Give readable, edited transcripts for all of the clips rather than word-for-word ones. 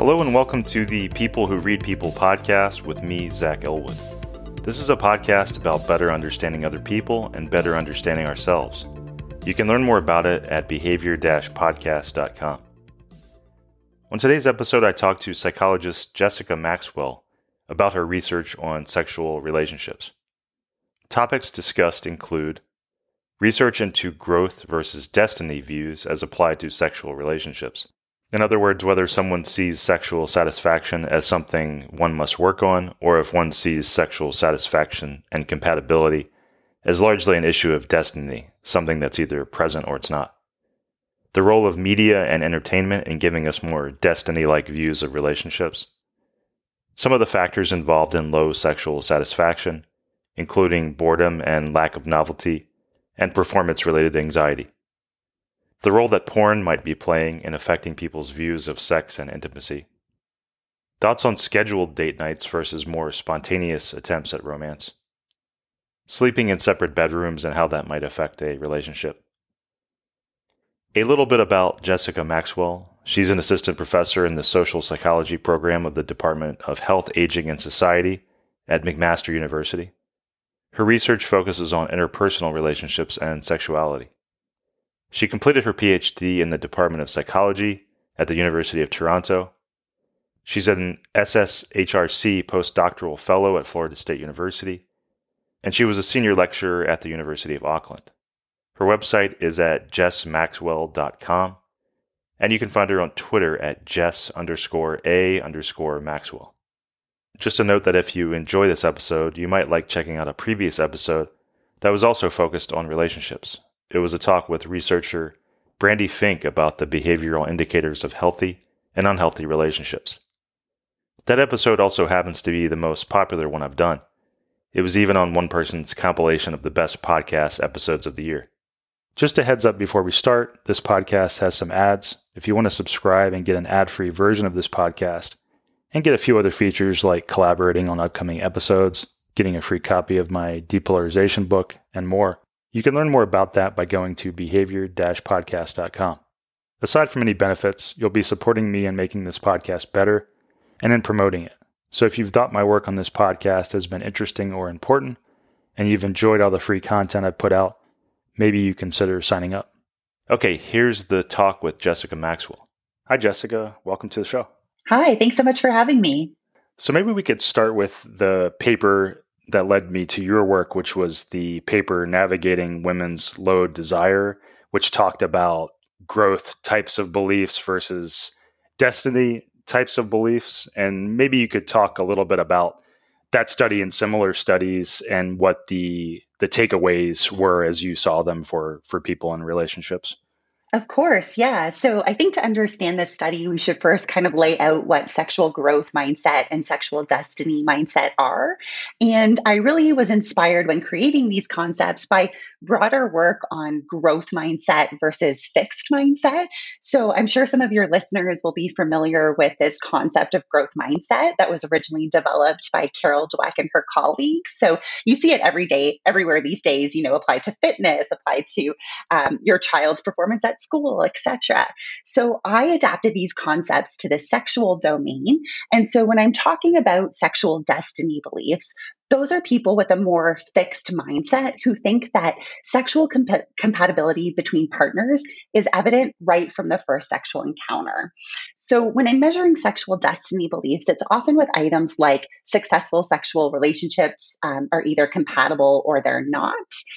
Hello and welcome to the People Who Read People podcast with me, Zach Elwood. This is a podcast about better understanding other people and better understanding ourselves. You can learn more about it at behavior-podcast.com. On today's episode, I talked to psychologist Jessica Maxwell about her research on sexual relationships. Topics discussed include research into growth versus destiny views as applied to sexual relationships. In other words, whether someone sees sexual satisfaction as something one must work on, or if one sees sexual satisfaction and compatibility as largely an issue of destiny, something that's either present or it's not. The role of media and entertainment in giving us more destiny-like views of relationships. Some of the factors involved in low sexual satisfaction, including boredom and lack of novelty, and performance-related anxiety. The role that porn might be playing in affecting people's views of sex and intimacy. Thoughts on scheduled date nights versus more spontaneous attempts at romance. Sleeping in separate bedrooms and how that might affect a relationship. A little bit about Jessica Maxwell. She's an assistant professor in the social psychology program of the Department of Health, Aging, and Society at McMaster University. Her research focuses on interpersonal relationships and sexuality. She completed her PhD in the Department of Psychology at the University of Toronto. She's an SSHRC postdoctoral fellow at Florida State University, and she was a senior lecturer at the University of Auckland. Her website is at jessmaxwell.com, and you can find her on Twitter at jess_a_Maxwell. Just a note that if you enjoy this episode, you might like checking out a previous episode that was also focused on relationships. It was a talk with researcher Brandy Fink about the behavioral indicators of healthy and unhealthy relationships. That episode also happens to be the most popular one I've done. It was even on one person's compilation of the best podcast episodes of the year. Just a heads up before we start, this podcast has some ads. If you want to subscribe and get an ad-free version of this podcast, and get a few other features like collaborating on upcoming episodes, getting a free copy of my depolarization book, and more, you can learn more about that by going to behavior-podcast.com. Aside from any benefits, you'll be supporting me in making this podcast better and in promoting it. So if you've thought my work on this podcast has been interesting or important, and you've enjoyed all the free content I've put out, maybe you consider signing up. Okay, here's the talk with Jessica Maxwell. Hi, Jessica. Welcome to the show. Hi, thanks so much for having me. So maybe we could start with the paper that led me to your work, which was the paper Navigating Women's Low Desire, which talked about growth types of beliefs versus destiny types of beliefs. And maybe you could talk a little bit about that study and similar studies and what the takeaways were as you saw them for people in relationships. Of course, yeah. So I think to understand this study, we should first kind of lay out what sexual growth mindset and sexual destiny mindset are. And I really was inspired when creating these concepts by broader work on growth mindset versus fixed mindset. So I'm sure some of your listeners will be familiar with this concept of growth mindset that was originally developed by Carol Dweck and her colleagues. So you see it every day, everywhere these days, applied to fitness, applied to your child's performance at school, etc. So I adapted these concepts to the sexual domain. And so when I'm talking about sexual destiny beliefs, those are people with a more fixed mindset who think that sexual compatibility between partners is evident right from the first sexual encounter. So when I'm measuring sexual destiny beliefs, it's often with items like successful sexual relationships are either compatible or they're not.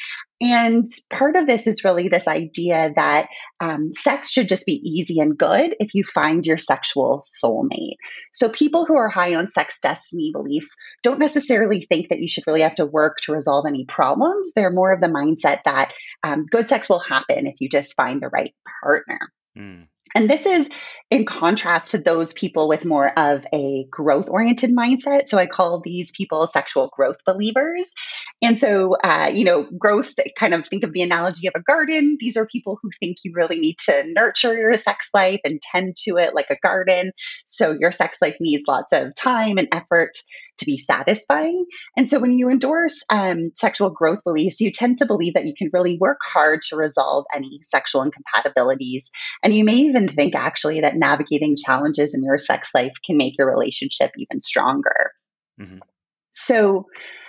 And part of this is really this idea that sex should just be easy and good if you find your sexual soulmate. So people who are high on sex destiny beliefs don't necessarily think that you should really have to work to resolve any problems. They're more of the mindset that good sex will happen if you just find the right partner. And this is in contrast to those people with more of a growth-oriented mindset. So I call these people sexual growth believers. And so, growth, kind of think of the analogy of a garden. These are people who think you really need to nurture your sex life and tend to it like a garden. So your sex life needs lots of time and effort to be satisfying. And so when you endorse sexual growth beliefs, you tend to believe that you can really work hard to resolve any sexual incompatibilities. And you may even women think actually that navigating challenges in your sex life can make your relationship even stronger. Mm-hmm. So,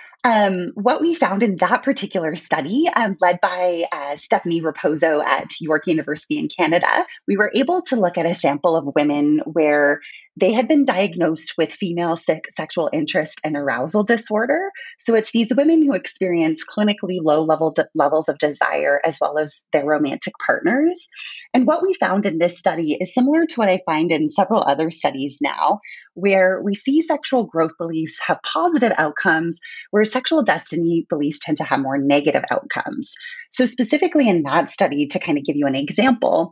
what we found in that particular study, led by Stephanie Raposo at York University in Canada, we were able to look at a sample of women where they had been diagnosed with female sexual interest and arousal disorder. So it's these women who experience clinically levels of desire as well as their romantic partners. And what we found in this study is similar to what I find in several other studies now, where we see sexual growth beliefs have positive outcomes where sexual destiny beliefs tend to have more negative outcomes. So, specifically in that study, to kind of give you an example,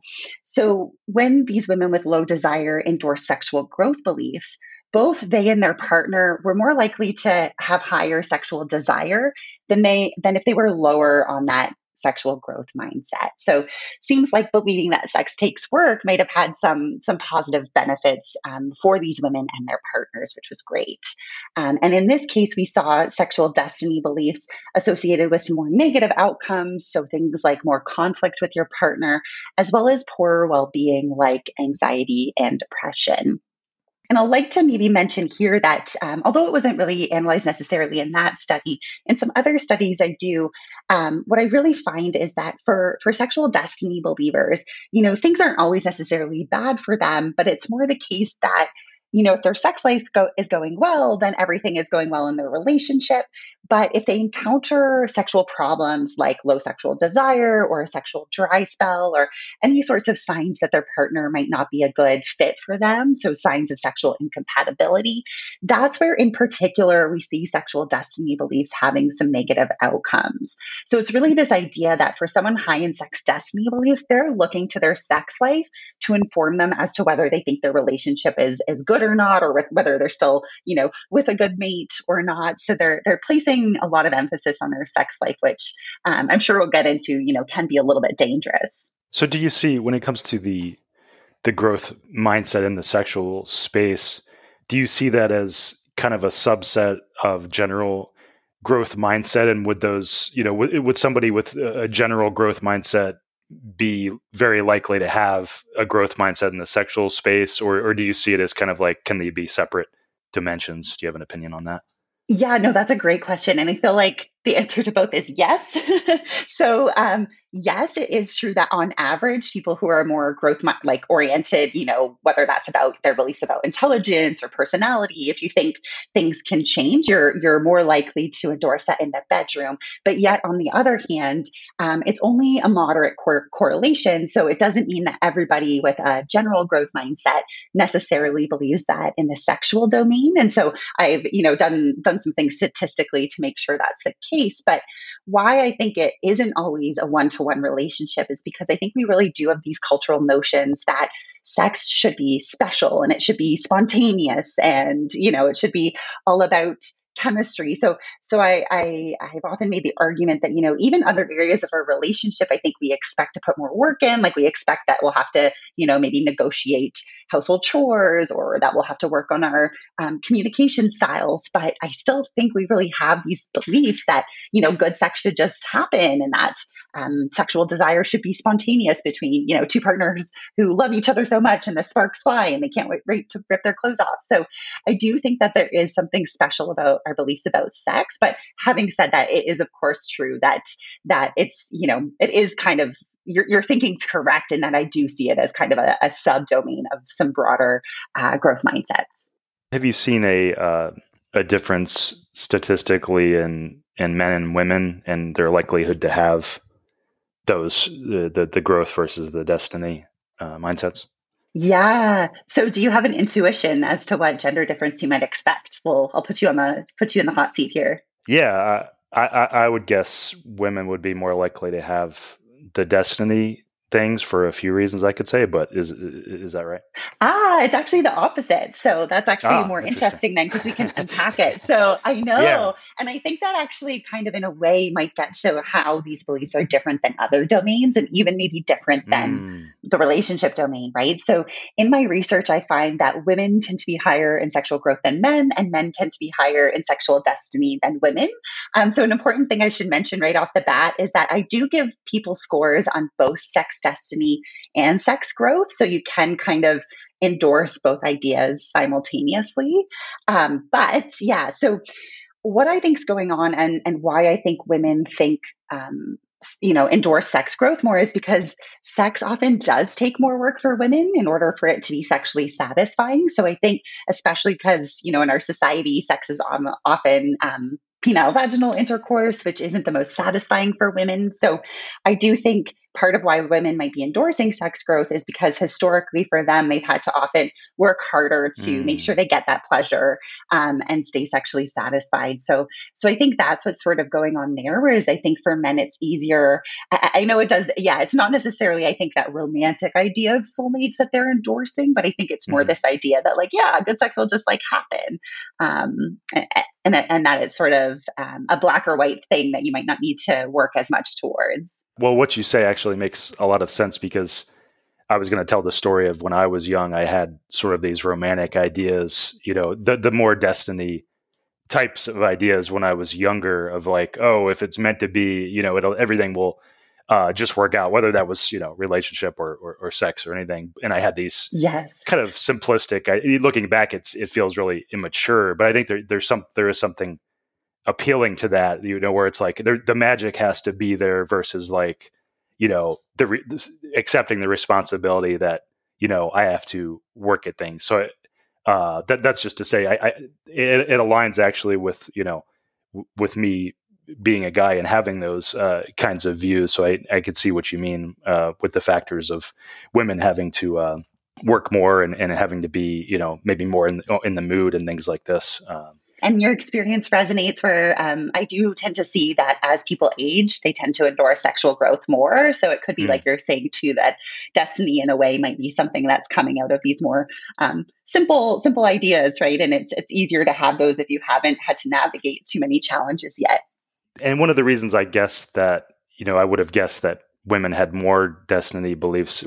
so when these women with low desire endorse sexual growth beliefs, both they and their partner were more likely to have higher sexual desire than if they were lower on that sexual growth mindset. So seems like believing that sex takes work might have had some positive benefits for these women and their partners, which was great. And in this case, we saw sexual destiny beliefs associated with some more negative outcomes. So things like more conflict with your partner, as well as poorer well-being like anxiety and depression. And I'd like to maybe mention here that although it wasn't really analyzed necessarily in that study, in some other studies I do, what I really find is that for sexual destiny believers, things aren't always necessarily bad for them, but it's more the case that if their sex life is going well, then everything is going well in their relationship. But if they encounter sexual problems like low sexual desire or a sexual dry spell or any sorts of signs that their partner might not be a good fit for them, so signs of sexual incompatibility, that's where in particular we see sexual destiny beliefs having some negative outcomes. So it's really this idea that for someone high in sex destiny beliefs, they're looking to their sex life to inform them as to whether they think their relationship is good or not, or whether they're still, with a good mate or not. So they're placing a lot of emphasis on their sex life, which I'm sure we'll get into, can be a little bit dangerous. So do you see, when it comes to the growth mindset in the sexual space, do you see that as kind of a subset of general growth mindset? And would those, would somebody with a general growth mindset be very likely to have a growth mindset in the sexual space? Or do you see it as kind of like, can they be separate dimensions? Do you have an opinion on that? Yeah, no, that's a great question. And I feel like the answer to both is yes. So, yes, it is true that on average, people who are more like oriented, whether that's about their beliefs about intelligence or personality, if you think things can change, you're more likely to endorse that in the bedroom. But yet, on the other hand, it's only a moderate correlation. So it doesn't mean that everybody with a general growth mindset necessarily believes that in the sexual domain. And so I've, done some things statistically to make sure that's the case. But why I think it isn't always a one-to-one relationship is because I think we really do have these cultural notions that sex should be special and it should be spontaneous and, it should be all about chemistry. So I've often made the argument that, even other areas of our relationship, I think we expect to put more work in. Like we expect that we'll have to, maybe negotiate household chores or that we'll have to work on our communication styles. But I still think we really have these beliefs that, good sex should just happen and that sexual desire should be spontaneous between, two partners who love each other so much and the sparks fly and they can't wait to rip their clothes off. So I do think that there is something special about our beliefs about sex. But having said that, it is of course true that it's, it is kind of, your thinking's correct in that I do see it as kind of a subdomain of some broader growth mindsets. Have you seen a difference statistically in men and women and their likelihood to have those the growth versus the destiny mindsets? Yeah. So do you have an intuition as to what gender difference you might expect? Well, I'll put you in the hot seat here. Yeah, I would guess women would be more likely to have the destiny things for a few reasons I could say, but is that right? It's actually the opposite. So that's actually more interesting then because we can unpack it. So I know. Yeah. And I think that actually kind of in a way might get to how these beliefs are different than other domains and even maybe different than the relationship domain, right? So in my research, I find that women tend to be higher in sexual growth than men and men tend to be higher in sexual destiny than women. So an important thing I should mention right off the bat is that I do give people scores on both sex destiny and sex growth. So you can kind of endorse both ideas simultaneously. But yeah, so what I think is going on and why I think women think, endorse sex growth more is because sex often does take more work for women in order for it to be sexually satisfying. So I think, especially because, in our society, sex is often penile vaginal intercourse, which isn't the most satisfying for women. So I do think part of why women might be endorsing sex growth is because historically for them, they've had to often work harder to make sure they get that pleasure and stay sexually satisfied. So I think that's what's sort of going on there. Whereas I think for men, it's easier. I know it does. Yeah, it's not necessarily, I think, that romantic idea of soulmates that they're endorsing, but I think it's more this idea that like, yeah, good sex will just like happen. And that is sort of a black or white thing that you might not need to work as much towards. Well, what you say actually makes a lot of sense, because I was going to tell the story of when I was young, I had sort of these romantic ideas, the more destiny types of ideas when I was younger of like, oh, if it's meant to be, everything will just work out, whether that was, relationship or sex or anything. And I had these kind of simplistic, looking back, it feels really immature, but I think there is something appealing to that, where it's like the magic has to be there versus like, accepting the responsibility that, I have to work at things. So that's just to say, it aligns actually with, with me being a guy and having those kinds of views. So I could see what you mean with the factors of women having to work more and having to be, maybe more in the mood and things like this. And your experience resonates where I do tend to see that as people age, they tend to endorse sexual growth more. So it could be like you're saying too, that destiny in a way might be something that's coming out of these more simple ideas, right? And it's easier to have those if you haven't had to navigate too many challenges yet. And one of the reasons I guess that, I would have guessed that women had more destiny beliefs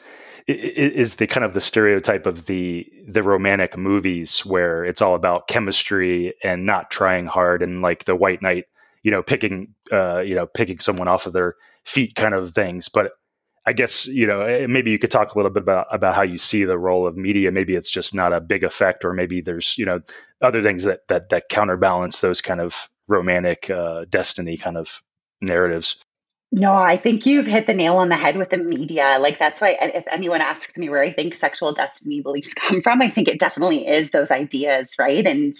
is the kind of the stereotype of the romantic movies where it's all about chemistry and not trying hard, and like the white knight, picking someone off of their feet kind of things. But I guess, maybe you could talk a little bit about how you see the role of media. Maybe it's just not a big effect, or maybe there's, other things that counterbalance those kind of romantic destiny kind of narratives. No, I think you've hit the nail on the head with the media. Like, that's why if anyone asks me where I think sexual destiny beliefs come from, I think it definitely is those ideas, right? And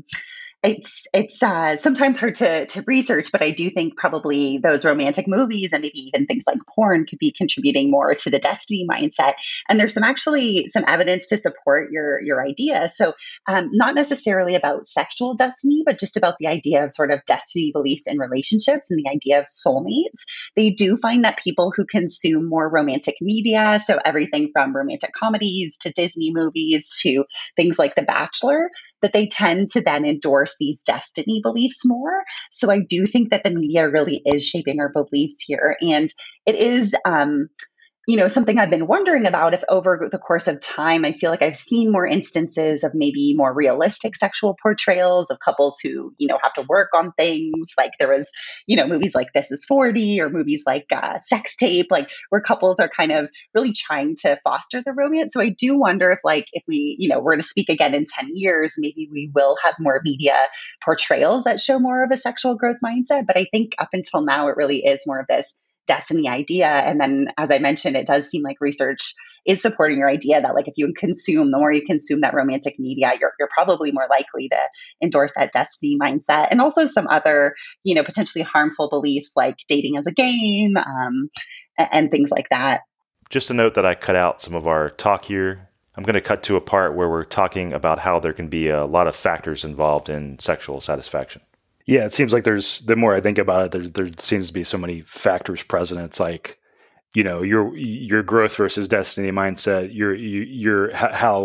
it's sometimes hard to research, but I do think probably those romantic movies and maybe even things like porn could be contributing more to the destiny mindset. And there's some evidence to support your idea. So not necessarily about sexual destiny, but just about the idea of sort of destiny beliefs in relationships and the idea of soulmates. They do find that people who consume more romantic media, so everything from romantic comedies to Disney movies to things like The Bachelor, that they tend to then endorse these destiny beliefs more. So I do think that the media really is shaping our beliefs here. And it is, something I've been wondering about if over the course of time, I feel like I've seen more instances of maybe more realistic sexual portrayals of couples who, have to work on things. Like there was, movies like This Is 40 or movies like Sex Tape, like where couples are kind of really trying to foster the romance. So I do wonder if we, were to speak again in 10 years, maybe we will have more media portrayals that show more of a sexual growth mindset. But I think up until now, it really is more of this destiny idea. And then, as I mentioned, it does seem like research is supporting your idea that like if you consume, the more you consume that romantic media, you're probably more likely to endorse that destiny mindset. And also some other, potentially harmful beliefs like dating as a game and things like that. Just a note that I cut out some of our talk here. I'm going to cut to a part where we're talking about how there can be a lot of factors involved in sexual satisfaction. Yeah, it seems like the more I think about it, there seems to be so many factors present. It's like, your growth versus destiny mindset, your how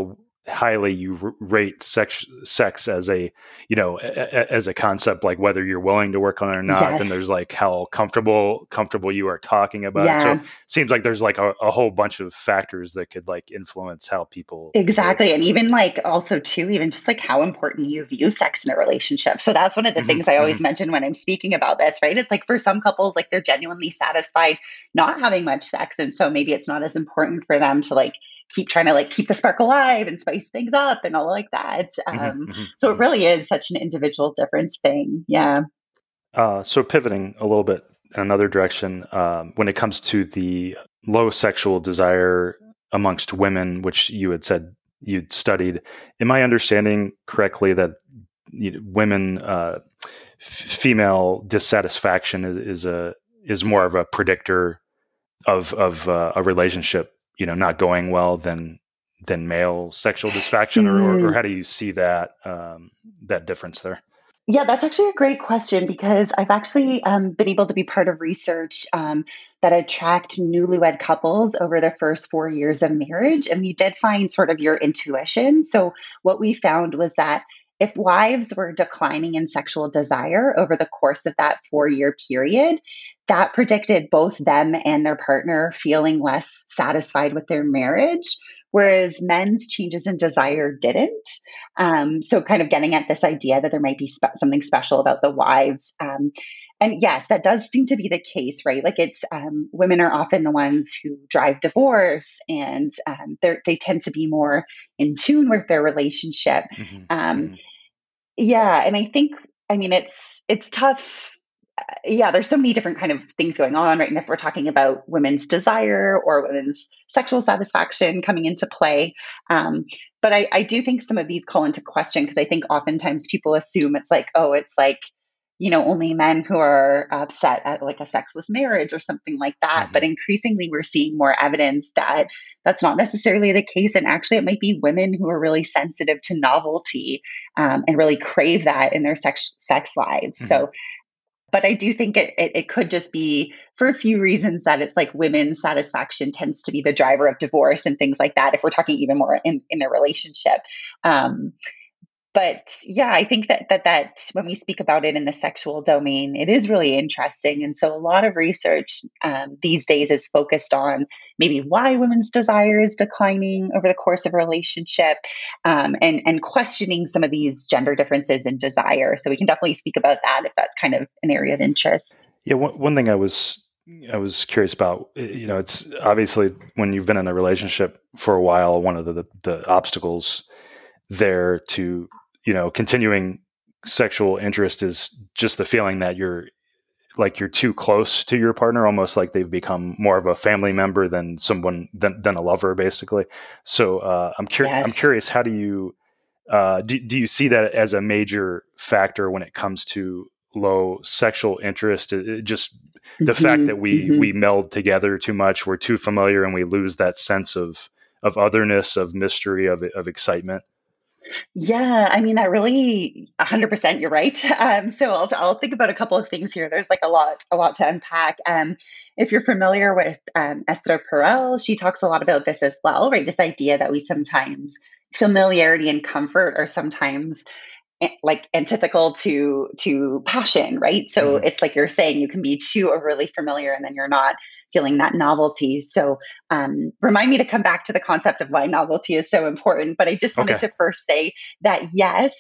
highly you rate sex as a, as a concept, like whether you're willing to work on it or not. Then Yes. there's like how comfortable you are talking about it. So it Yeah. seems like there's like a whole bunch of factors that could like influence how people behave. Exactly. And even like also too, even just like how important you view sex in a relationship. So that's one of the Hmm. things I Hmm. always mention when I'm speaking about this, right? It's like for some couples, like they're genuinely satisfied not having much sex. And so maybe it's not as important for them to like keep trying to like keep the spark alive and spice things up and all like that. Hmm. Hmm. So it Hmm. really is such an individual difference thing. Yeah. So pivoting a little bit in another direction, when it comes to the low sexual desire amongst women, which you had said you'd studied, am I understanding correctly that women, female dissatisfaction is more of a predictor of a relationship, not going well than male sexual dissatisfaction, or Hmm. how do you see that that difference there? Yeah, that's actually a great question because I've actually been able to be part of research that had tracked newlywed couples over the first 4 years of marriage. And we did find sort of your intuition. So, what we found was that if wives were declining in sexual desire over the course of that 4 year period, that predicted both them and their partner feeling less satisfied with their marriage. Whereas men's changes in desire didn't. So, kind of getting at this idea that there might be something special about the wives. And yes, that does seem to be the case, right? Like it's women are often the ones who drive divorce, and they tend to be more in tune with their relationship. Hmm. Um, Hmm. yeah, and I think, I mean, it's tough. Yeah, there's so many different kind of things going on, right? And if we're talking about women's desire or women's sexual satisfaction coming into play, um, but I do think some of these call into question because I think oftentimes people assume it's like, oh, it's like, only men who are upset at like a sexless marriage or something like that. But Hmm. increasingly, we're seeing more evidence that that's not necessarily the case, and actually, it might be women who are really sensitive to novelty and really crave that in their sex lives. Hmm. So but I do think it could just be for a few reasons that it's like women's satisfaction tends to be the driver of divorce and things like that, if we're talking even more in their relationship. Um, but yeah, I think that when we speak about it in the sexual domain, it is really interesting. And so a lot of research these days is focused on maybe why women's desire is declining over the course of a relationship, and questioning some of these gender differences in desire. So we can definitely speak about that if that's kind of an area of interest. Yeah, one thing I was curious about, it's obviously when you've been in a relationship for a while, one of the obstacles there to, continuing sexual interest is just the feeling that you're too close to your partner, almost like they've become more of a family member than someone than a lover, basically. So I'm Yes. curious, how do you do you see that as a major factor when it comes to low sexual interest? Just the fact that Hmm. we meld together too much, we're too familiar, and we lose that sense of otherness, of mystery, of excitement. Yeah, I mean, that really 100% you're right. So I'll think about a couple of things here. There's like a lot to unpack. If you're familiar with Esther Perel, she talks a lot about this as well, right? This idea that we sometimes familiarity and comfort are sometimes like antithetical to passion, right? So Hmm. it's like you're saying you can be too overly familiar and then you're not feeling that novelty. So remind me to come back to the concept of why novelty is so important. But I just wanted Okay. to first say that yes.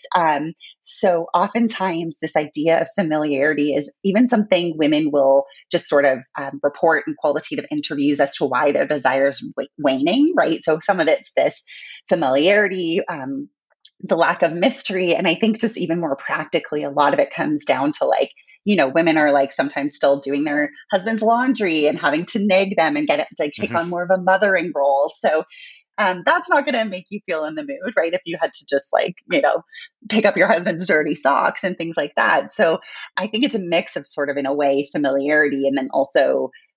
So oftentimes this idea of familiarity is even something women will just sort of report in qualitative interviews as to why their desires waning, right? So some of it's this familiarity, the lack of mystery. And I think just even more practically, a lot of it comes down to like, women are like sometimes still doing their husband's laundry and having to nag them and get it to take Hmm. on more of a mothering role. So that's not going to make you feel in the mood, right? If you had to just like, pick up your husband's dirty socks and things like that. So I think it's a mix of sort of, in a way, familiarity and then also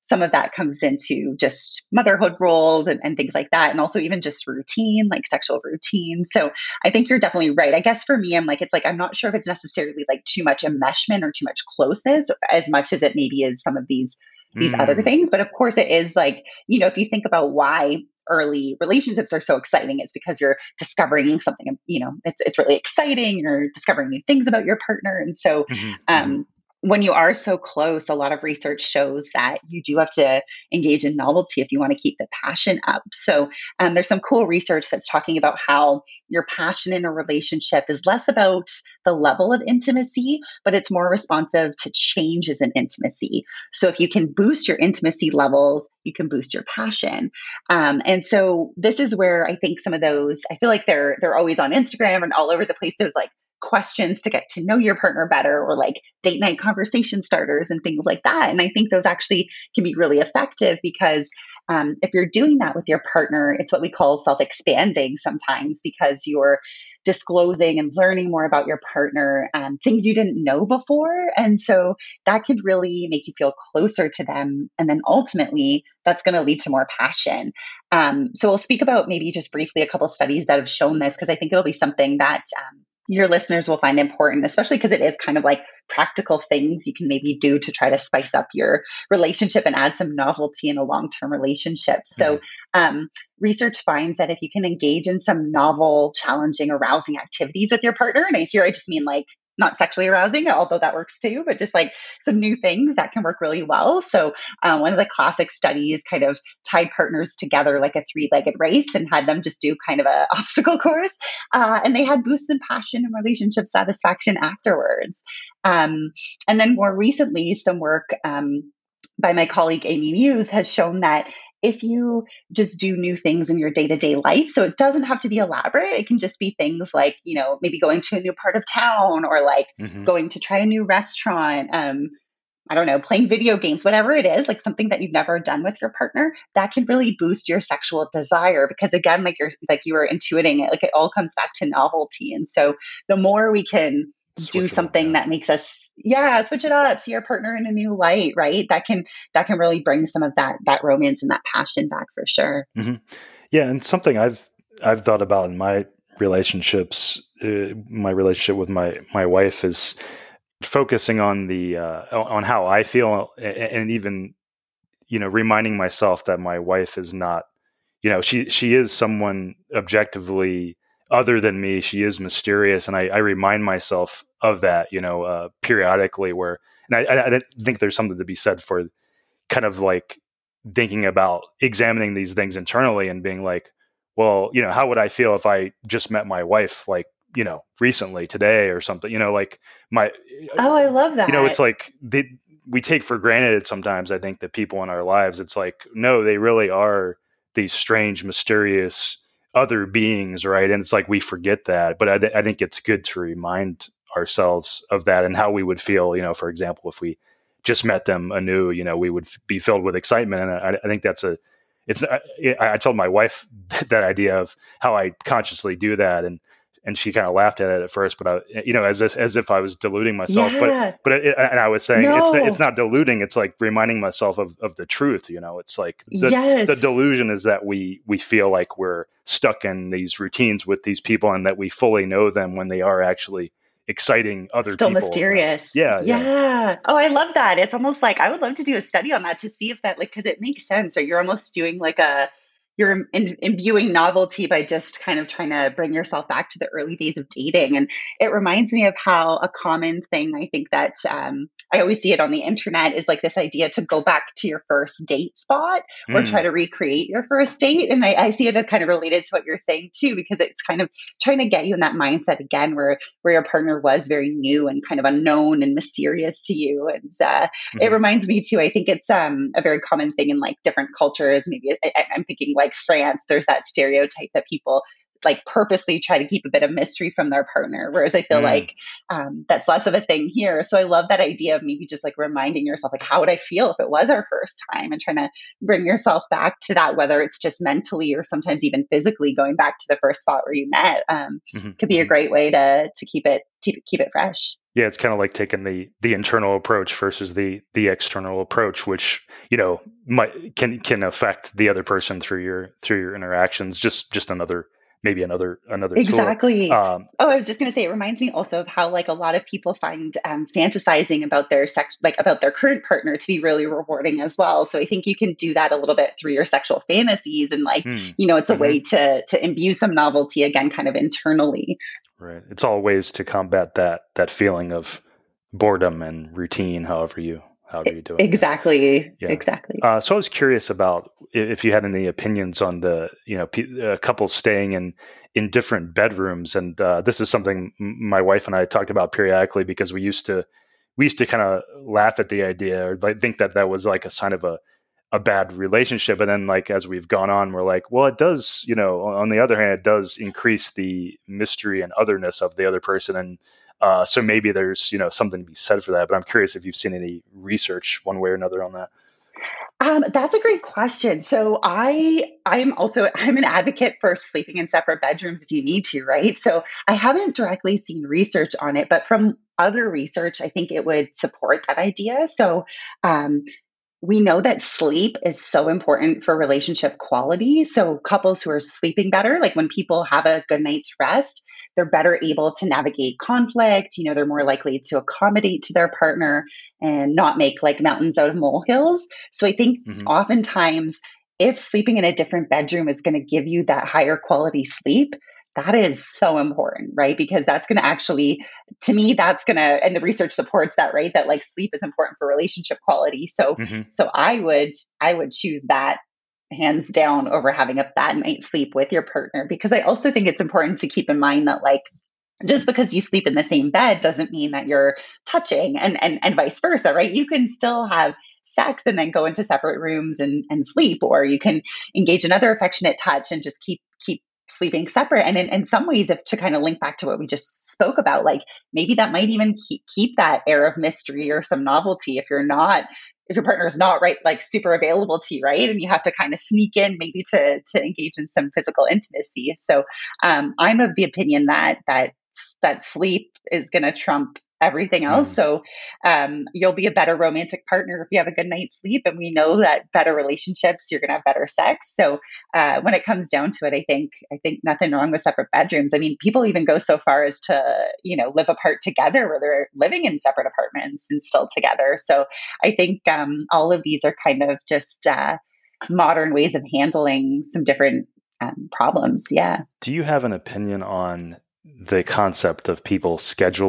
some of that comes into just motherhood roles and things like that. And also even just routine, like sexual routine. So I think you're definitely right. I guess for me, I'm like, it's like, I'm not sure if it's necessarily like too much enmeshment or too much closeness as much as it maybe is some of these other Mm. things. But of course it is like, if you think about why early relationships are so exciting, it's because you're discovering something, it's really exciting. You're discovering new things about your partner. And so, Hmm. Hmm. um, when you are so close, a lot of research shows that you do have to engage in novelty if you want to keep the passion up. So, there's some cool research that's talking about how your passion in a relationship is less about the level of intimacy, but it's more responsive to changes in intimacy. So, if you can boost your intimacy levels, you can boost your passion. And so, this is where I think some of those, I feel like they're always on Instagram and all over the place. There's like questions to get to know your partner better, or like date night conversation starters and things like that. And I think those actually can be really effective because if you're doing that with your partner, it's what we call self expanding sometimes, because you're disclosing and learning more about your partner, things you didn't know before. And so that could really make you feel closer to them. And then ultimately, that's going to lead to more passion. So we'll speak about maybe just briefly a couple of studies that have shown this, because I think it'll be something that your listeners will find important, especially because it is kind of like practical things you can maybe do to try to spice up your relationship and add some novelty in a long term relationship. So, research finds that if you can engage in some novel, challenging, arousing activities with your partner, and here I just mean like not sexually arousing, although that works too, but just like some new things that can work really well. So, one of the classic studies kind of tied partners together like a three-legged race and had them just do kind of a obstacle course, and they had boosts in passion and relationship satisfaction afterwards. And then more recently, some work by my colleague Amy Muse has shown that if you just do new things in your day to day life, so it doesn't have to be elaborate, it can just be things like, maybe going to a new part of town, or like Hmm. going to try a new restaurant. I don't know, playing video games, whatever it is, like something that you've never done with your partner, that can really boost your sexual desire. Because again, like you were intuiting it, like it all comes back to novelty. And so the more we can do Switch it up. something Yeah. that makes us, switch it up, see your partner in a new light, right? That can really bring some of that romance and that passion back for sure. Hmm. Yeah. And something I've thought about in my relationships, my relationship with my wife is focusing on the on how I feel, and even reminding myself that my wife is not, she is someone objectively other than me. She is mysterious, and I remind myself of that, periodically. And I think there's something to be said for kind of like thinking about examining these things internally and being like, well, how would I feel if I just met my wife, like, recently today or something, like my, Oh, I love it's that. like we take for granted sometimes, I think, that people in our lives, it's like, no, they really are these strange, mysterious other beings, right? And it's like we forget that. But I think it's good to remind ourselves of that and how we would feel, for example, if we just met them anew, we would be filled with excitement. And I think I told my wife that idea of how I consciously do that. And she kind of laughed at it at first, but as if I was deluding myself. Yeah. And I was saying it's No. not deluding. It's like reminding myself of the truth. It's like the Yes. delusion is that we feel like we're stuck in these routines with these people, and that we fully know them when they are actually exciting other Still people. mysterious. Yeah, yeah. Yeah. Oh, I love that. It's almost like I would love to do a study on that to see if that, like, because it makes sense. Or you're almost doing like you're imbuing novelty by just kind of trying to bring yourself back to the early days of dating. And it reminds me of how a common thing I think that I always see it on the internet is like this idea to go back to your first date spot or try Mm, to recreate your first date. And I see it as kind of related to what you're saying too, because it's kind of trying to get you in that mindset again where your partner was very new and kind of unknown and mysterious to you. And it mhm. reminds me too, I think it's a very common thing in like different cultures. Maybe I'm thinking like France, there's that stereotype that people like purposely try to keep a bit of mystery from their partner. Whereas I feel Mm, like that's less of a thing here. So I love that idea of maybe just like reminding yourself, like, how would I feel if it was our first time, and trying to bring yourself back to that, whether it's just mentally or sometimes even physically going back to the first spot where you met, mhm, could be a mhm. great way to keep it fresh. Yeah, it's kind of like taking the internal approach versus the external approach, which might can affect the other person through your interactions. Just another tool. Exactly. Oh, I was just going to say, it reminds me also of how like a lot of people find fantasizing about their about their current partner to be really rewarding as well. So I think you can do that a little bit through your sexual fantasies, and like, Mm, it's a hmm. way to imbue some novelty again, kind of internally. Right. It's all ways to combat that feeling of boredom and routine, however you do it. Yeah. Exactly. Yeah. Exactly. So I was curious about if you had any opinions on the couples staying in different bedrooms, and this is something my wife and I talked about periodically because we used to kind of laugh at the idea, or like think that was like a sign of a bad relationship, and then like as we've gone on, we're like, well, it does, on the other hand, it does increase the mystery and otherness of the other person, and so maybe there's something to be said for that. But I'm curious if you've seen any research one way or another on that. That's a great question. So I'm an advocate for sleeping in separate bedrooms if you need to, right? So I haven't directly seen research on it, but from other research, I think it would support that idea. So um, we know that sleep is so important for relationship quality. So, couples who are sleeping better, like when people have a good night's rest, they're better able to navigate conflict. They're more likely to accommodate to their partner and not make like mountains out of molehills. So, I think Hmm. oftentimes, if sleeping in a different bedroom is going to give you that higher quality sleep, that is so important, right? Because that's going to actually, to me, that's going to, and the research supports that, right? That like sleep is important for relationship quality. So Hmm. so I would choose that hands down over having a bad night's sleep with your partner, because I also think it's important to keep in mind that like just because you sleep in the same bed doesn't mean that you're touching, and vice versa, right? You can still have sex and then go into separate rooms and sleep, or you can engage in other affectionate touch and just keep sleeping separate. And in some ways, if to kind of link back to what we just spoke about, like maybe that might even keep that air of mystery or some novelty if your partner is not right, like super available to you, right? And you have to kind of sneak in maybe to engage in some physical intimacy. So I'm of the opinion that sleep is going to trump everything else. Mm. So you'll be a better romantic partner if you have a good night's sleep. And we know that better relationships, you're going to have better sex. So when it comes down to it, I think nothing wrong with separate bedrooms. I mean, people even go so far as to, live apart together where they're living in separate apartments and still together. So I think all of these are kind of just modern ways of handling some different problems. Yeah. Do you have an opinion on the concept of people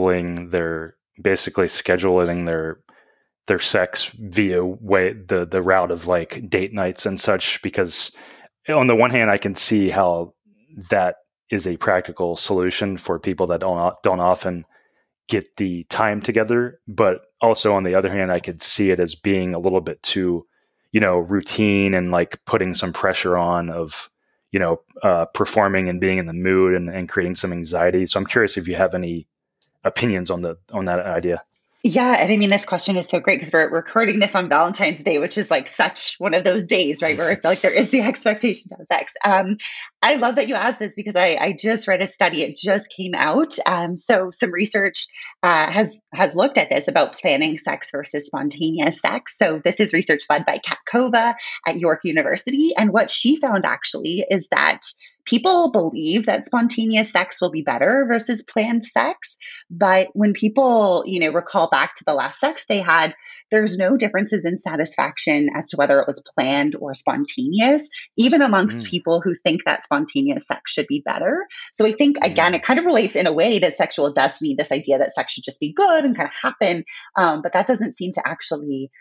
basically scheduling their sex via the route of like date nights and such? Because on the one hand, I can see how that is a practical solution for people that don't often get the time together, but also on the other hand, I could see it as being a little bit too, routine, and like putting some pressure on of, performing and being in the mood, and creating some anxiety. So I'm curious if you have any opinions on that idea. Yeah, and I mean, this question is so great because we're recording this on Valentine's Day, which is like such one of those days, right, where I feel like there is the expectation to have sex. I love that you asked this because I just read a study; it just came out. So some research has looked at this about planning sex versus spontaneous sex. So this is research led by Kat Kova at York University, and what she found actually is that people believe that spontaneous sex will be better versus planned sex. But when people, recall back to the last sex they had, there's no differences in satisfaction as to whether it was planned or spontaneous, even amongst Mm, people who think that spontaneous sex should be better. So I think, again, mm, it kind of relates in a way to sexual destiny, this idea that sex should just be good and kind of happen. But that doesn't seem to actually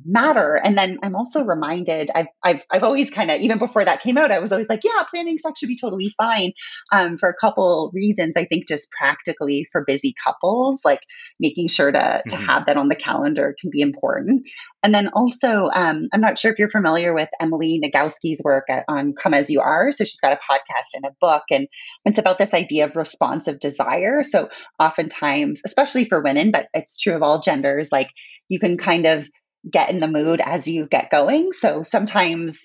matter. And then I'm also reminded, I've always kind of, even before that came out, I was always like, yeah, planning sex should be totally fine for a couple reasons. I think just practically for busy couples, like making sure to Hmm. have that on the calendar can be important. And then also, I'm not sure if you're familiar with Emily Nagowski's work on Come As You Are. So she's got a podcast and a book, and it's about this idea of responsive desire. So oftentimes, especially for women, but it's true of all genders, like you can kind of get in the mood as you get going. So sometimes,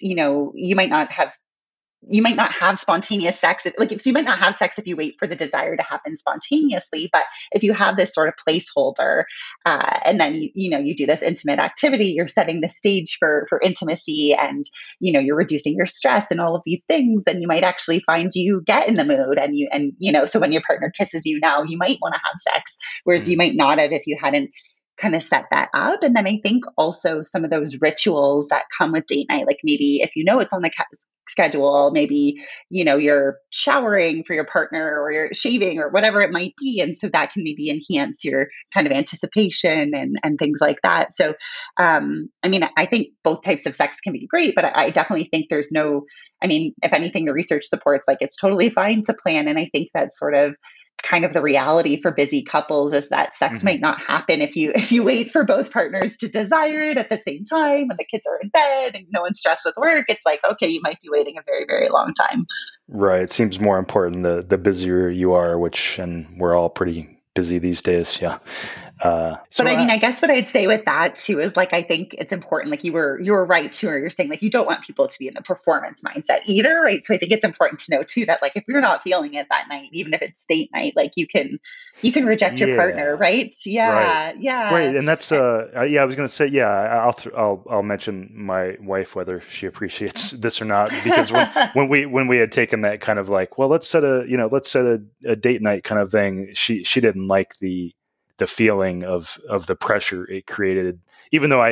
you might not have spontaneous sex. So you might not have sex if you wait for the desire to happen spontaneously. But if you have this sort of placeholder, and then you do this intimate activity, you're setting the stage for intimacy, and you're reducing your stress and all of these things. Then you might actually find you get in the mood, so when your partner kisses you now, you might want to have sex, whereas you might not have if you hadn't kind of set that up. And then I think also some of those rituals that come with date night, like maybe if it's on the schedule, maybe you're showering for your partner or you're shaving or whatever it might be, and so that can maybe enhance your kind of anticipation and things like that. So I think both types of sex can be great, but I definitely think there's no, if anything, the research supports like it's totally fine to plan. And I think that's sort of kind of the reality for busy couples is that sex Hmm. might not happen if you wait for both partners to desire it at the same time when the kids are in bed and no one's stressed with work. It's like, okay, you might be waiting a very, very long time. Right. It seems more important the busier you are, and we're all pretty busy these days. Yeah. But So I guess what I'd say with that too is like I think it's important. Like you were right too, or you're saying like you don't want people to be in the performance mindset either, right? So I think it's important to know too that like if you're not feeling it that night, even if it's date night, like you can reject your partner, yeah. right? Right. Yeah, Right. yeah. And that's yeah, I was going to say yeah, I'll mention my wife whether she appreciates this or not, because when we had taken that kind of like, well, let's set a date night kind of thing, she didn't like the feeling of the pressure it created, even though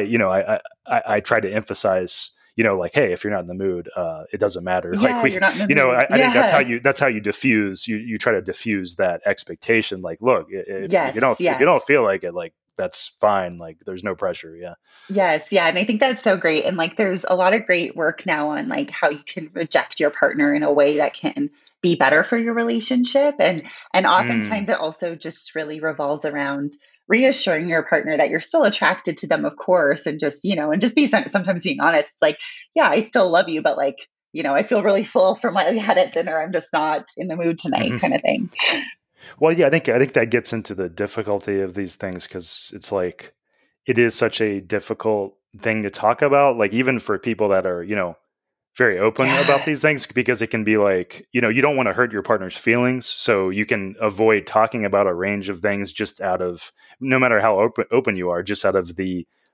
I tried to emphasize, like, hey, if you're not in the mood, it doesn't matter. Like Yeah, you're not in the mood. I think Yeah. that's how you diffuse. You try to diffuse that expectation. Like, look, Yes, if you don't yes. feel like it, like that's fine. Like, there's no pressure. Yeah. Yes, yeah, and I think that's so great. And like there's a lot of great work now on like how you can reject your partner in a way that can be better for your relationship. And Mm, oftentimes it also just really revolves around reassuring your partner that you're still attracted to them, of course, and just be sometimes being honest. It's like, yeah, I still love you, but like, I feel really full from what I had at dinner. I'm just not in the mood tonight, hmm. kind of thing. Well, yeah, I think that gets into the difficulty of these things, because it's like it is such a difficult thing to talk about. Like, even for people that are very open about Yeah. these things, because it can be like, you don't want to hurt your partner's feelings. So you can avoid talking about a range of things just out of, no matter how open you are, just out of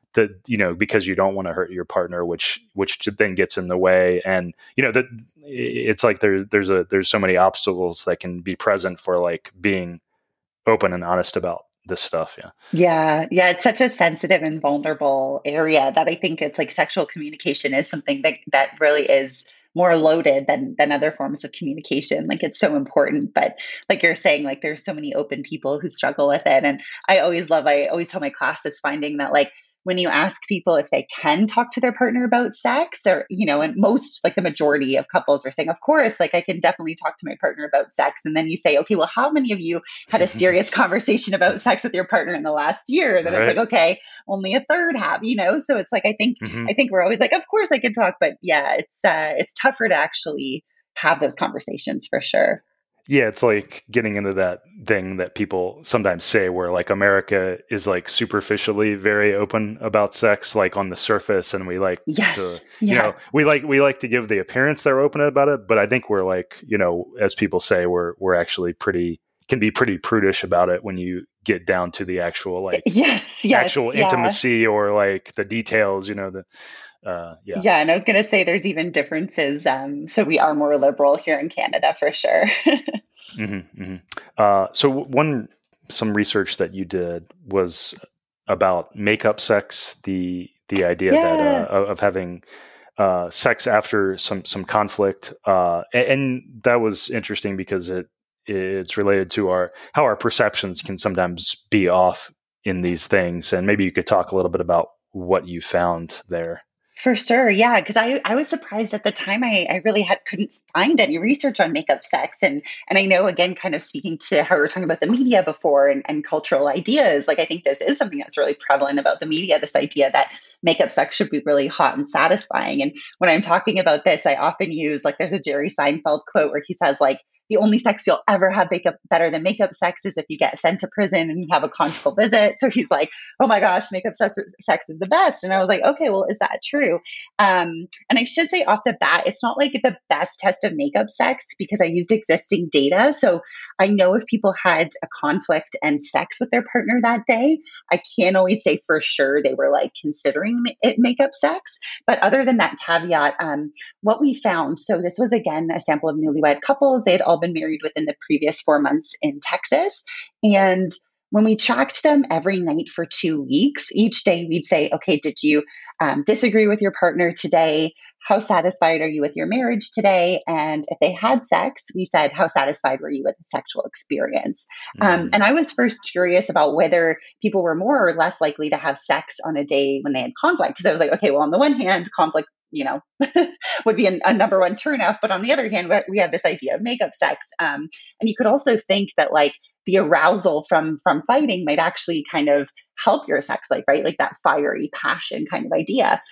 because you don't want to hurt your partner, which then gets in the way. And, that it's like there's so many obstacles that can be present for like being open and honest about this stuff. Yeah. Yeah, yeah, it's such a sensitive and vulnerable area that I think it's like sexual communication is something that really is more loaded than other forms of communication. Like it's so important, but like you're saying, like there's so many open people who struggle with it. And I always tell my class this finding that like when you ask people if they can talk to their partner about sex, or and most, like the majority of couples are saying, of course, like I can definitely talk to my partner about sex. And then you say, okay, well, how many of you had a serious conversation about sex with your partner in the last year? Then it's like, Right. okay, only a third have. So it's like Hmm. I think we're always like, of course I can talk, but yeah, it's tougher to actually have those conversations for sure. Yeah, it's like getting into that thing that people sometimes say where like America is like superficially very open about sex, like on the surface, and we like to, Yes. Yeah. we like to give the appearance that we're open about it, but I think we're like, as people say, we're actually can be pretty prudish about it when you get down to the Yes. Yes. actual Yeah. intimacy, or like the details, yeah. Yeah. And I was going to say there's even differences. So we are more liberal here in Canada for sure. Hmm. Hmm. So some research that you did was about makeup sex, the idea that Yeah. of having sex after some conflict, and that was interesting because it's related to how our perceptions can sometimes be off in these things, and maybe you could talk a little bit about what you found there. For sure. Yeah. Because I was surprised at the time. I really couldn't find any research on makeup sex. And I know, again, kind of speaking to how we were talking about the media before and cultural ideas, like I think this is something that's really prevalent about the media, this idea that makeup sex should be really hot and satisfying. And when I'm talking about this, I often use, like, there's a Jerry Seinfeld quote where he says, like, the only sex you'll ever have makeup better than makeup sex is if you get sent to prison and you have a conjugal visit. So he's like, oh my gosh, sex is the best. And I was like, okay, well, is that true? And I should say off the bat, it's not like the best test of makeup sex because I used existing data. So I know if people had a conflict and sex with their partner that day, I can't always say for sure they were like considering it makeup sex. But other than that caveat, what we found, so this was again a sample of newlywed couples. They had all been married within the previous 4 months in Texas. And when we tracked them every night for 2 weeks, each day we'd say, okay, did you disagree with your partner today? How satisfied are you with your marriage today? And if they had sex, we said, how satisfied were you with the sexual experience? And I was first curious about whether people were more or less likely to have sex on a day when they had conflict. Because I was like, okay, well, on the one hand, conflict, would be a number one turnoff. But on the other hand, we have this idea of makeup sex. And you could also think that, like, the arousal from fighting might actually kind of help your sex life, right? Like that fiery passion kind of idea.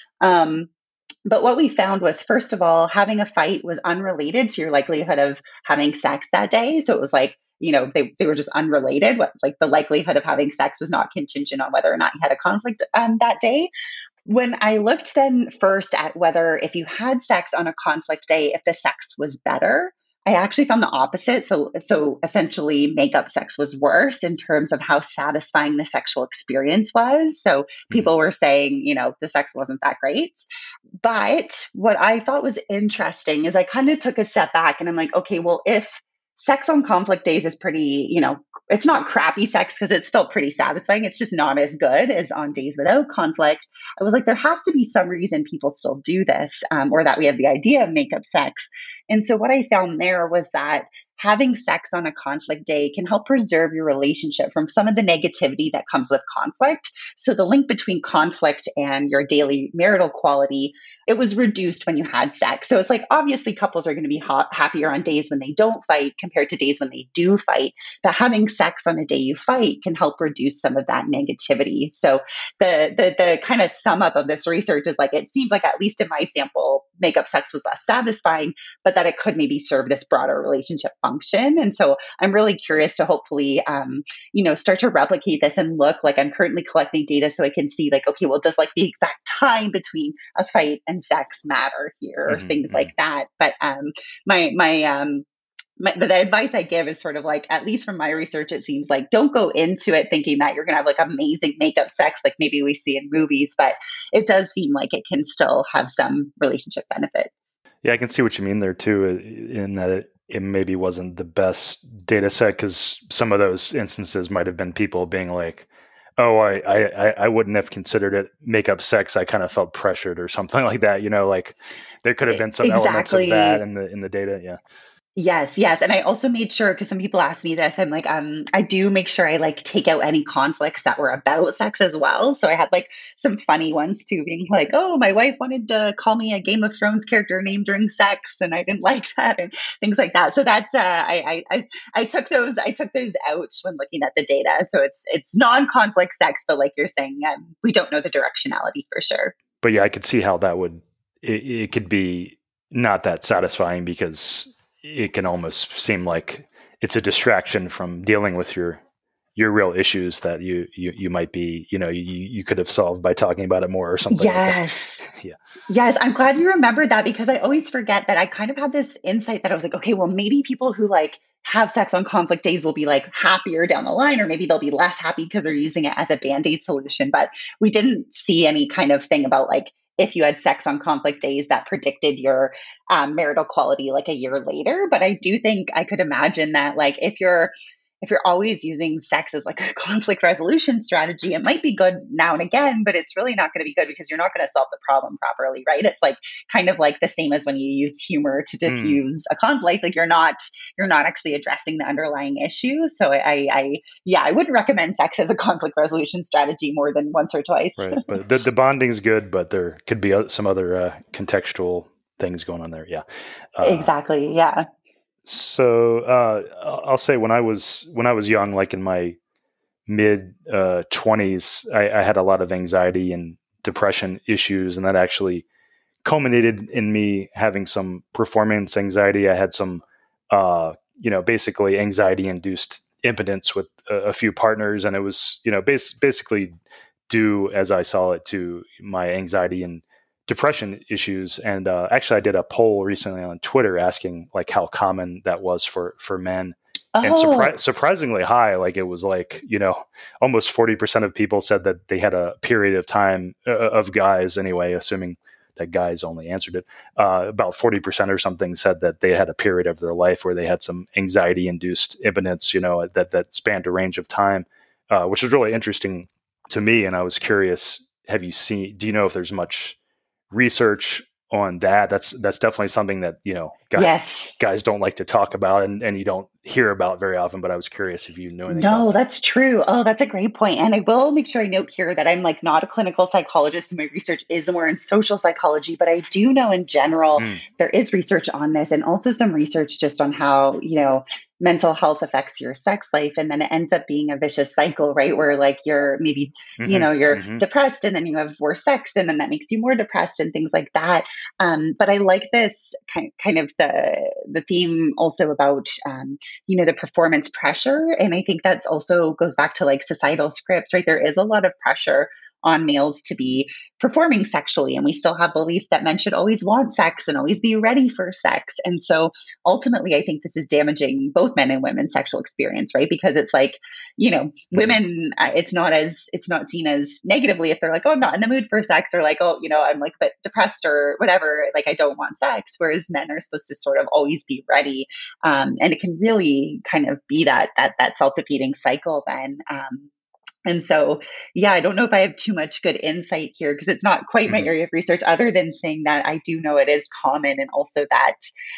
But what we found was, first of all, having a fight was unrelated to your likelihood of having sex that day. So it was like, they were just unrelated. Like the likelihood of having sex was not contingent on whether or not you had a conflict that day. When I looked then first at whether if you had sex on a conflict day, if the sex was better, I actually found the opposite. So essentially, makeup sex was worse in terms of how satisfying the sexual experience was. So people were saying, the sex wasn't that great. But what I thought was interesting is I kind of took a step back and I'm like, okay, well, if sex on conflict days is pretty, it's not crappy sex because it's still pretty satisfying. It's just not as good as on days without conflict. I was like, there has to be some reason people still do this, or that we have the idea of makeup sex. And so what I found there was that having sex on a conflict day can help preserve your relationship from some of the negativity that comes with conflict. So the link between conflict and your daily marital quality, it was reduced when you had sex. So it's like, obviously couples are going to be happier on days when they don't fight compared to days when they do fight. But having sex on a day you fight can help reduce some of that negativity. So the kind of sum up of this research is like, it seems like, at least in my sample, makeup sex was less satisfying, but that it could maybe serve this broader relationship function. And so I'm really curious to hopefully, start to replicate this and look, like, I'm currently collecting data so I can see, like, okay, well, does like the exact time between a fight and sex matter here, or things like that. But the advice I give is sort of like, at least from my research, it seems like, don't go into it thinking that you're going to have like amazing makeup sex like maybe we see in movies, but it does seem like it can still have some relationship benefits. Yeah, I can see what you mean there too, in that it maybe wasn't the best data set, because some of those instances might have been people being like, oh, I wouldn't have considered it makeup sex. I kind of felt pressured or something like that. Like there could have been some elements of that in the data. Yeah. Yes. And I also made sure, because some people ask me this, I'm like, I do make sure I like take out any conflicts that were about sex as well. So I had like some funny ones too, being like, oh, my wife wanted to call me a Game of Thrones character named during sex, and I didn't like that, and things like that. So that's I took those out when looking at the data. So it's non-conflict sex, but like you're saying, we don't know the directionality for sure. But yeah, I could see how that it could be not that satisfying, because it can almost seem like it's a distraction from dealing with your real issues that you might be, you could have solved by talking about it more or something. Yes. Like that. Yeah. Yes. I'm glad you remembered that, because I always forget that I kind of had this insight that I was like, okay, well, maybe people who like have sex on conflict days will be like happier down the line, or maybe they'll be less happy because they're using it as a Band-Aid solution. But we didn't see any kind of thing about like, if you had sex on conflict days, that predicted your marital quality like a year later. But I do think I could imagine that, like, if you're if you're always using sex as like a conflict resolution strategy, it might be good now and again, but it's really not going to be good because you're not going to solve the problem properly, right? It's like kind of like the same as when you use humor to diffuse a conflict. Like you're not actually addressing the underlying issue. So yeah, I wouldn't recommend sex as a conflict resolution strategy more than once or twice. Right. But the bonding's good, but there could be some other contextual things going on there. Yeah. Exactly. Yeah. So I'll say when I was young, like in my mid 20s, I had a lot of anxiety and depression issues, and that actually culminated in me having some performance anxiety. I had some, basically anxiety induced impotence with a few partners, and it was, basically due, as I saw it, to my anxiety and depression issues. And actually, I did a poll recently on Twitter asking like how common that was for men. And surprisingly high, like it was like, almost 40% of people said that they had a period of time of guys anyway, assuming that guys only answered it. About 40% or something said that they had a period of their life where they had some anxiety induced impotence, that spanned a range of time, which was really interesting to me. And I was curious, do you know if there's much research on that? That's definitely something that, guys don't like to talk about and you don't hear about very often, but I was curious if you know anything about that. That's true. Oh, that's a great point. And I will make sure I note here that I'm like not a clinical psychologist and my research is more in social psychology, but I do know in general there is research on this and also some research just on how, mental health affects your sex life. And then it ends up being a vicious cycle, right? Where like you're maybe, you're depressed and then you have worse sex and then that makes you more depressed and things like that. But I like this kind of the theme also about, the performance pressure. And I think that's also goes back to like societal scripts, right? There is a lot of pressure on males to be performing sexually. And we still have beliefs that men should always want sex and always be ready for sex. And so ultimately, I think this is damaging both men and women's sexual experience, right? Because it's like, women, it's not seen as negatively if they're like, oh, I'm not in the mood for sex, or like, oh, I'm like a bit depressed or whatever, like I don't want sex. Whereas men are supposed to sort of always be ready. And it can really kind of be that self-defeating cycle then. And so, yeah, I don't know if I have too much good insight here because it's not quite my area of research, other than saying that I do know it is common. And also that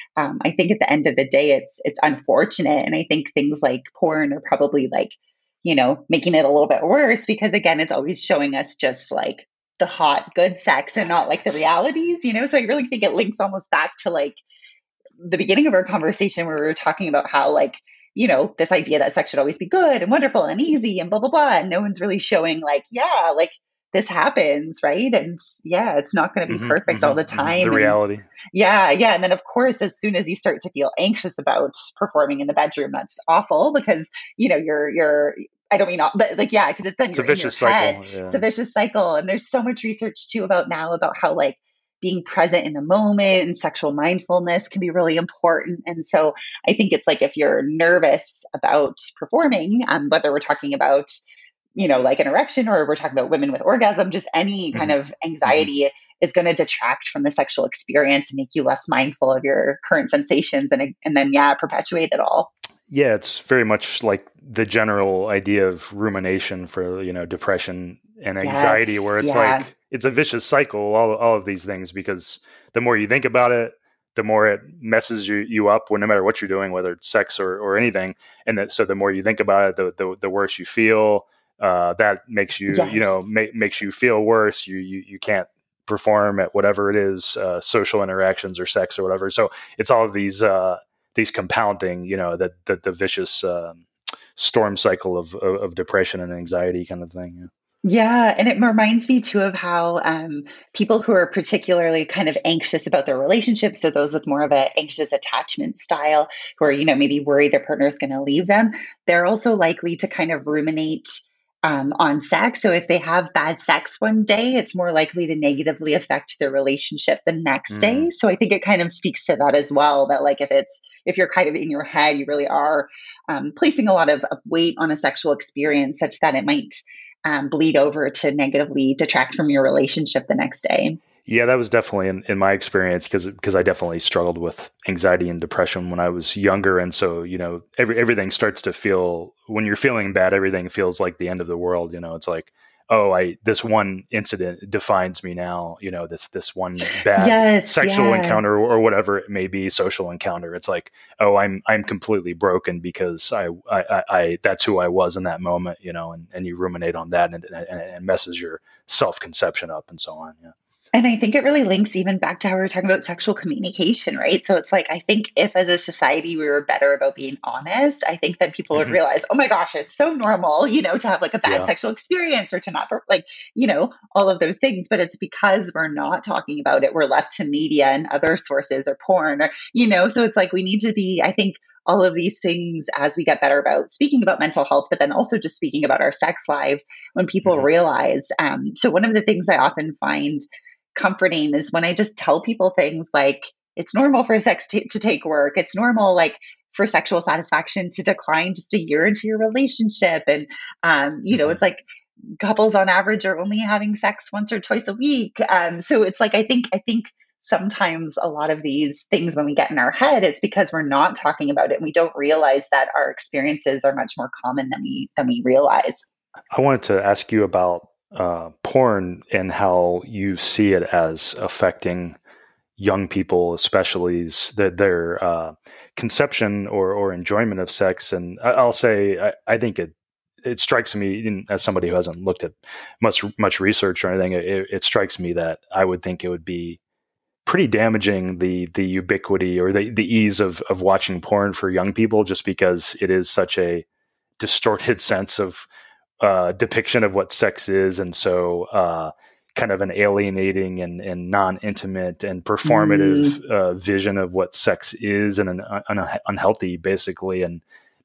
I think at the end of the day, it's unfortunate. And I think things like porn are probably like, making it a little bit worse because, again, it's always showing us just like the hot, good sex and not like the realities, So I really think it links almost back to like the beginning of our conversation where we were talking about how like, this idea that sex should always be good and wonderful and easy and blah, blah, blah. And no one's really showing like, yeah, like this happens, right? And yeah, it's not going to be perfect all the time. The reality. Yeah. And then of course, as soon as you start to feel anxious about performing in the bedroom, that's awful because, you're I don't mean all, but like, yeah, because it's a vicious cycle. Yeah. It's a vicious cycle. And there's so much research too about how like being present in the moment and sexual mindfulness can be really important. And so I think it's like if you're nervous about performing, whether we're talking about, like an erection or we're talking about women with orgasm, just any kind of anxiety is going to detract from the sexual experience and make you less mindful of your current sensations and then, perpetuate it all. Yeah, it's very much like the general idea of rumination for, depression and anxiety, where it's like, it's a vicious cycle, all of these things, because the more you think about it, the more it messes you up no matter what you're doing, whether it's sex or anything. And so the more you think about it, the worse you feel, that makes you, makes you feel worse. You can't perform at whatever it is, social interactions or sex or whatever. So it's all of these compounding, the vicious storm cycle of depression and anxiety kind of thing. Yeah. Yeah. And it reminds me too of how people who are particularly kind of anxious about their relationships, so those with more of an anxious attachment style, who are, maybe worried their partner is going to leave them, they're also likely to kind of ruminate on sex. So if they have bad sex one day, it's more likely to negatively affect their relationship the next day. So I think it kind of speaks to that as well, that like if you're kind of in your head, you really are placing a lot of weight on a sexual experience such that it might bleed over to negatively detract from your relationship the next day. Yeah, that was definitely in my experience because I definitely struggled with anxiety and depression when I was younger, and so everything starts to feel when you're feeling bad, everything feels like the end of the world. It's like, oh, I this one incident defines me now. This one bad Yes, sexual yeah. encounter or whatever it may be, social encounter. It's like, oh, I'm completely broken because I that's who I was in that moment. And you ruminate on that and messes your self conception up and so on. Yeah. And I think it really links even back to how we were talking about sexual communication, right? So it's like, I think if as a society we were better about being honest, I think that people would Hmm. realize, oh my gosh, it's so normal, to have like a bad Yeah. sexual experience or to not, like, all of those things. But it's because we're not talking about it. We're left to media and other sources or porn so it's like we need to be, I think, all of these things as we get better about speaking about mental health, but then also just speaking about our sex lives when people Hmm. realize. So one of the things I often find comforting is when I just tell people things like it's normal for to take work. It's normal, like for sexual satisfaction to decline just a year into your relationship. And, Hmm. it's like couples on average are only having sex once or twice a week. So it's like, I think sometimes a lot of these things when we get in our head, it's because we're not talking about it. And we don't realize that our experiences are much more common than we realize. I wanted to ask you about porn and how you see it as affecting young people, especially their conception or enjoyment of sex. And I'll say, I think it strikes me, as somebody who hasn't looked at much research or anything, it strikes me that I would think it would be pretty damaging the ubiquity or the ease of watching porn for young people, just because it is such a distorted sense of depiction of what sex is, and so kind of an alienating and non-intimate and performative Mm. vision of what sex is, and an unhealthy, basically. And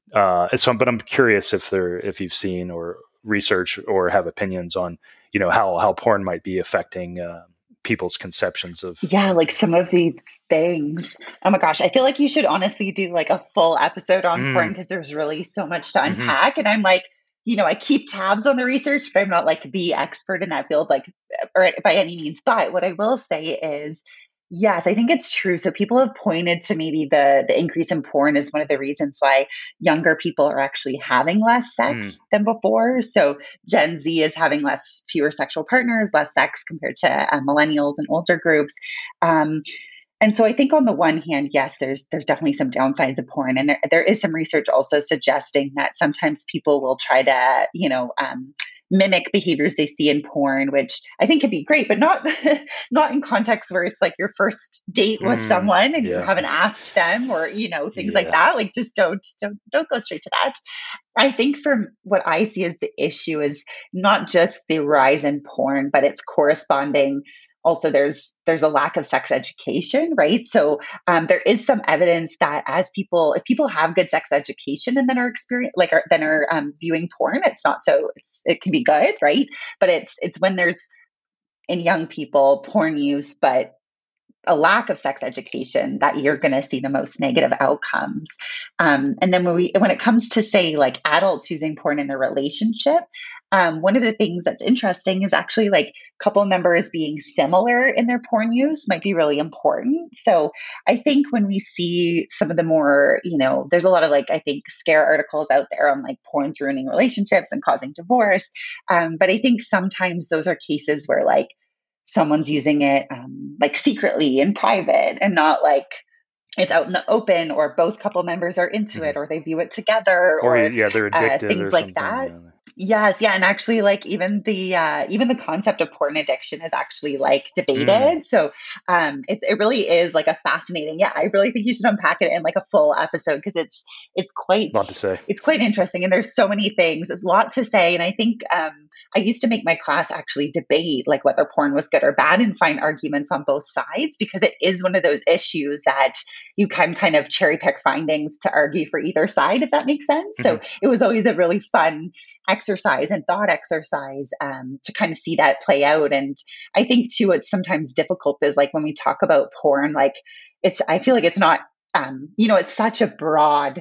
but I'm curious if you've seen or research or have opinions on how porn might be affecting people's conceptions of. Yeah, like some of these things. Oh my gosh, I feel like you should honestly do like a full episode on porn Mm, because there's really so much to hmm. unpack. And I'm like, I keep tabs on the research, but I'm not like the expert in that field, like, or by any means. But what I will say is, yes, I think it's true. So people have pointed to maybe the increase in porn is one of the reasons why younger people are actually having less Mm, sex than before. So Gen Z is having fewer sexual partners, less sex compared to millennials and older groups. Um, and so I think on the one hand, yes, there's definitely some downsides of porn, and there is some research also suggesting that sometimes people will try to mimic behaviors they see in porn, which I think could be great, but not not in context where it's like your first date with someone and you yeah, haven't asked them or things like yeah. that. Like just don't go straight to that. I think from what I see as the issue is not just the rise in porn, but it's corresponding. Also, there's a lack of sex education, right? So there is some evidence that if people have good sex education and then are experience then are viewing porn, it's not so it can be good, right? But it's when there's in young people porn use, but a lack of sex education that you're going to see the most negative outcomes. And then when it comes to say like adults using porn in their relationship, one of the things that's interesting is actually like couple members being similar in their porn use might be really important. So I think when we see some of the more, there's a lot of like I think scare articles out there on like porn's ruining relationships and causing divorce. But I think sometimes those are cases where like someone's using it like secretly in private and not like it's out in the open or both couple members are into Mhm. it or they view it together Or or yeah, they're addicted or things like something. that. Yeah. Yes, yeah, and actually, like even the concept of porn addiction is actually like Mm, debated. So, it really is like a fascinating. Yeah, I really think you should unpack it in like a full episode because it's quite lot to say. it's quite interesting, and there's so many things. There's a lot to say, and I think I used to make my class actually debate like whether porn was good or bad and find arguments on both sides because it is one of those issues that you can kind of cherry pick findings to argue for either side, if that makes sense. Hmm. So it was always a really fun exercise and thought exercise to kind of see that play out. And I think too, what's sometimes difficult is like when we talk about porn, like I feel like it's not, it's such a broad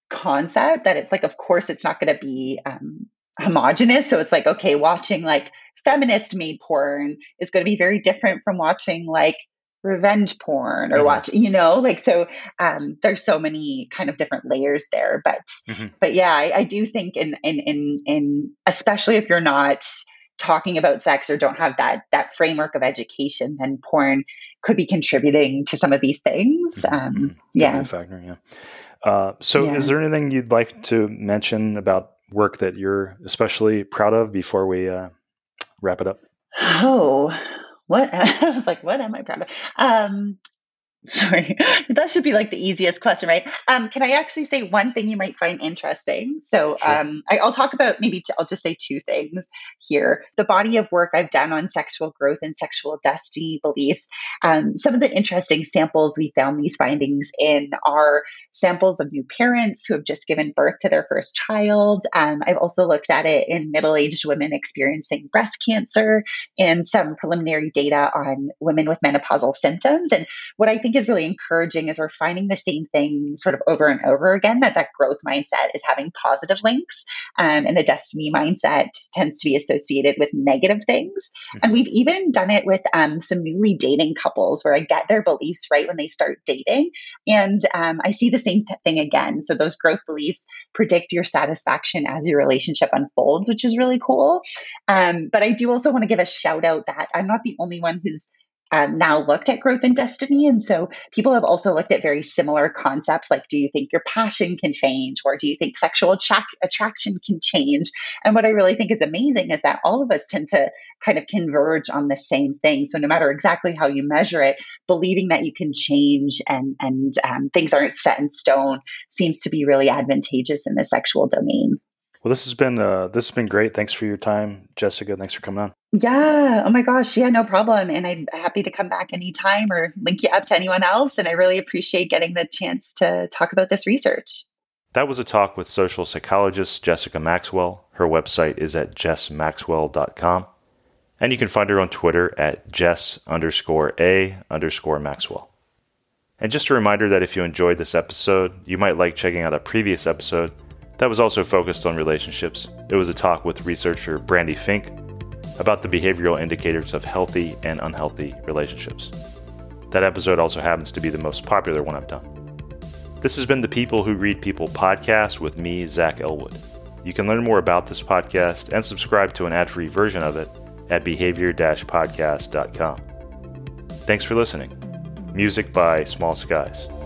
concept that it's like, of course, it's not going to be homogenous. So it's like, okay, watching like feminist made porn is going to be very different from watching like revenge porn or there's so many kind of different layers there. But yeah, I do think in especially if you're not talking about sex or don't have that framework of education, then porn could be contributing to some of these things. Yeah. Factor, yeah. Is there anything you'd like to mention about work that you're especially proud of before we wrap it up? Oh, what? I was like, what am I proud of? Sorry, that should be like the easiest question, right? Can I actually say one thing you might find interesting? So Sure. I'll talk about I'll just say two things here. The body of work I've done on sexual growth and sexual destiny beliefs. Some of the interesting samples we found these findings in are samples of new parents who have just given birth to their first child. I've also looked at it in middle-aged women experiencing breast cancer and some preliminary data on women with menopausal symptoms. And what I think is really encouraging is we're finding the same thing sort of over and over again, that growth mindset is having positive links, and the destiny mindset tends to be associated with negative things. And we've even done it with some newly dating couples where I get their beliefs right when they start dating, and I see the same thing again. So those growth beliefs predict your satisfaction as your relationship unfolds, which is really cool. But I do also want to give a shout out that I'm not the only one who's now looked at growth and destiny. And so people have also looked at very similar concepts like, do you think your passion can change? Or do you think sexual attraction can change? And what I really think is amazing is that all of us tend to kind of converge on the same thing. So no matter exactly how you measure it, believing that you can change and things aren't set in stone seems to be really advantageous in the sexual domain. Well, this has been great. Thanks for your time, Jessica. Thanks for coming on. Yeah. Oh my gosh. Yeah, no problem. And I'm happy to come back anytime or link you up to anyone else. And I really appreciate getting the chance to talk about this research. That was a talk with social psychologist Jessica Maxwell. Her website is at jessmaxwell.com. And you can find her on Twitter at Jess_A_Maxwell. And just a reminder that if you enjoyed this episode, you might like checking out a previous episode that was also focused on relationships. It was a talk with researcher Brandy Fink about the behavioral indicators of healthy and unhealthy relationships. That episode also happens to be the most popular one I've done. This has been the People Who Read People podcast with me, Zach Elwood. You can learn more about this podcast and subscribe to an ad-free version of it at behavior-podcast.com. Thanks for listening. Music by Small Skies.